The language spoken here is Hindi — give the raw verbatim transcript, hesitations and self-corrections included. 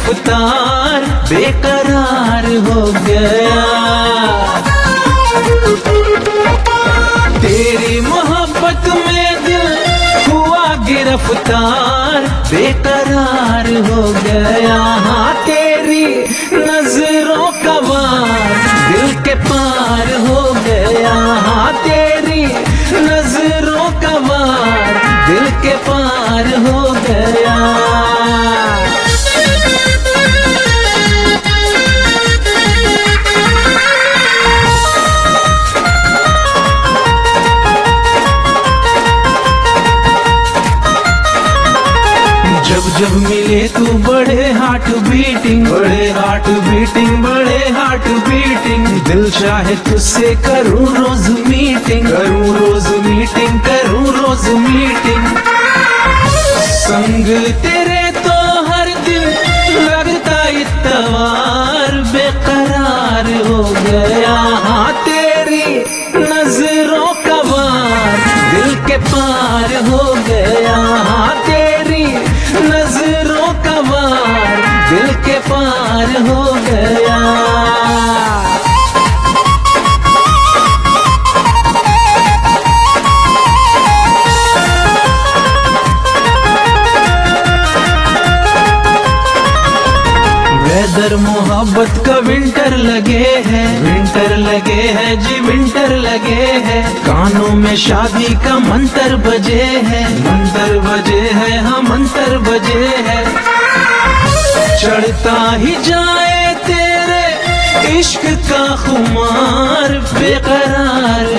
गिरफ्तार बेकरार हो गया। तेरी मोहब्बत में दिल हुआ गिरफ्तार बेकरार हो गया। हाँ तेरी नजरों का वार दिल के पार हो गया। हाँ तेरी नजरों का वार दिल के पार हो गया। जब जब मिले तू बड़े हार्ट बीटिंग, बड़े हार्ट बीटिंग, बड़े हार्ट बीटिंग। दिल चाहे तुझसे करूं रोज मीटिंग, करूं रोज मीटिंग, करूं रोज मीटिंग। संग तेरे तो हर दिन लगता इतवार बेकरार हो गया। हाँ तेरी नजरों का वार दिल के पार हो गया। हाँ तेरी नजरों का वार दिल के पार हो गया। वेदर मोहब्बत का विंटर लगे है, विंटर लगे है जी, विंटर लगे है। कानों में शादी का मंत्र बजे है, मंत्र बजे है, हाँ मंत्र बजे है। चढ़ता ही जाए तेरे इश्क का खुमार बेकरार